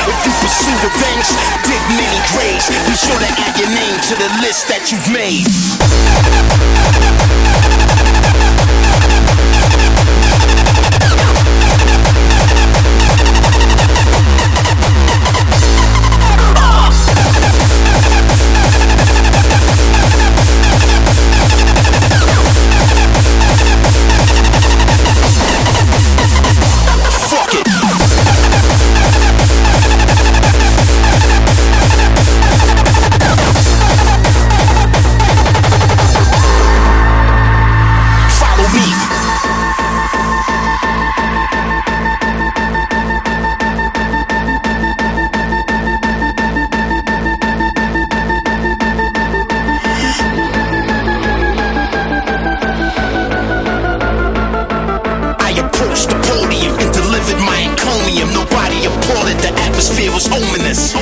If you pursue revenge, dig many graves. Be sure to add your name to the list that you've made. Nobody applauded, the atmosphere was ominous.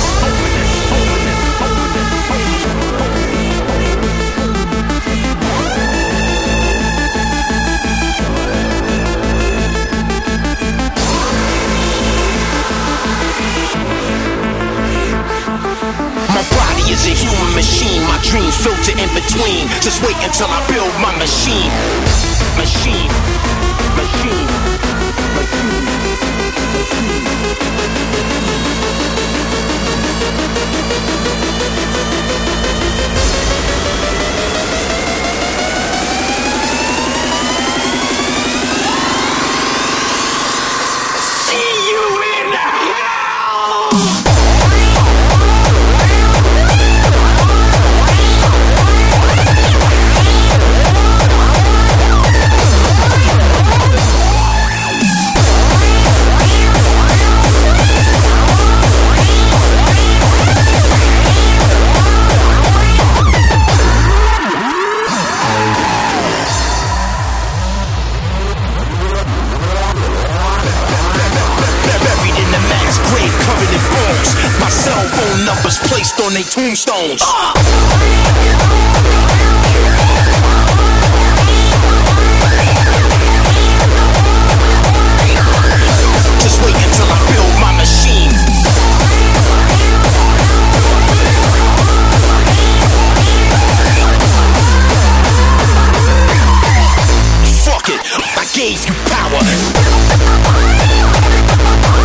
My body is a human machine, my dreams filter in between. Just wait until I build my machine. Machine, machine, machine. My cell phone numbers placed on their tombstones. Just wait until I build my machine. Fuck it, I gave you power.